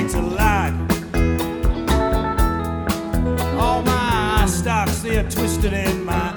shades of light. All my stocks, they are twisted in my